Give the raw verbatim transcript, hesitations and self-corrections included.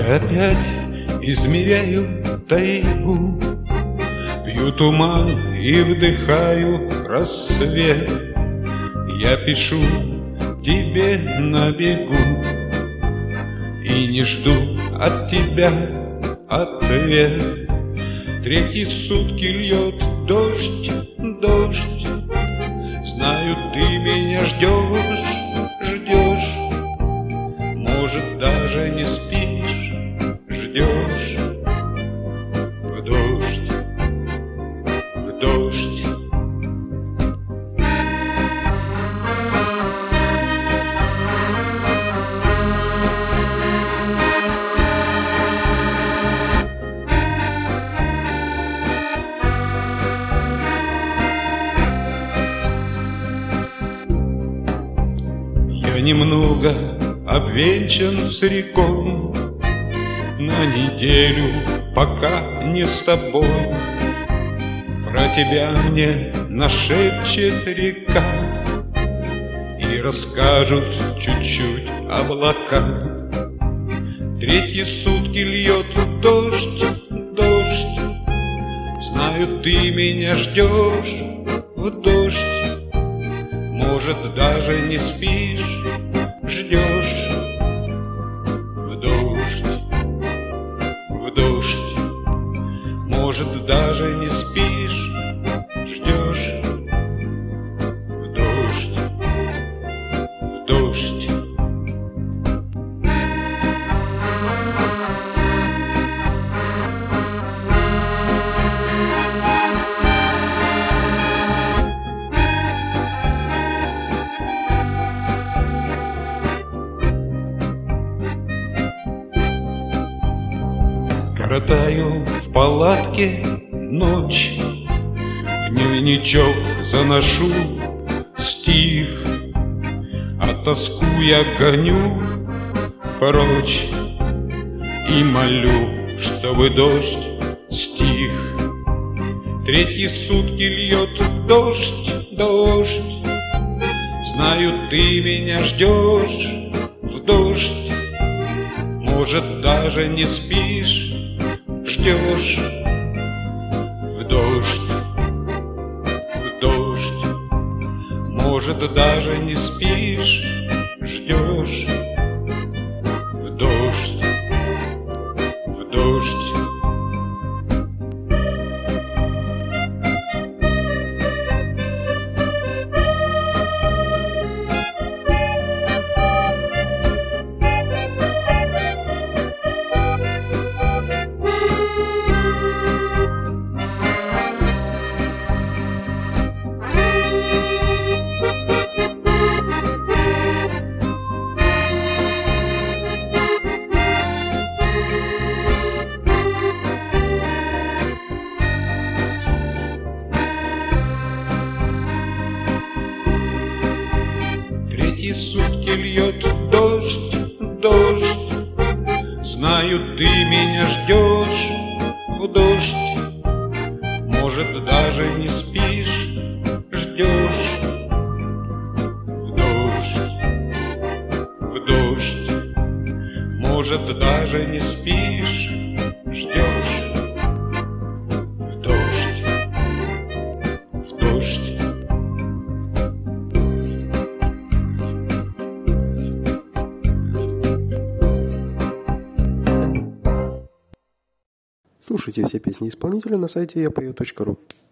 опять измеряю тайгу, пью туман и вдыхаю рассвет. Я пишу тебе на бегу и не жду от тебя ответ. Третьи сутки льет дождь, дождь. Знаю, ты меня ждешь, ждешь. Может, даже не спишь, ждешь. В дождь, в дождь. Я немного обвенчан с рекой на неделю, пока не с тобой. Про тебя мне нашепчет река и расскажут чуть-чуть облака. Третьи сутки льет дождь, дождь. Знаю, ты меня ждешь в дождь. Может, даже не спишь, ждешь. В дождь, в дождь. Может, даже не спишь, ждешь. В дождь, в дождь. Коротаю в палатке ночь, в дневничок заношу стих, а тоску я гоню прочь и молю, чтобы дождь стих. Третьи сутки льет дождь, дождь. Знаю, ты меня ждешь в дождь. Может, даже не спишь, ждешь. В дождь, в дождь. Может, даже не спишь, ждешь. В дождь, в дождь. Третьи сутки льет дождь, дождь. Знаю, ты меня ждешь в дождь. Может, даже не спишь, ждешь. В дождь, в дождь. Может, даже не спишь, ждешь. В дождь, в дождь. Слушайте все песни исполнителя на сайте я пою точка ру.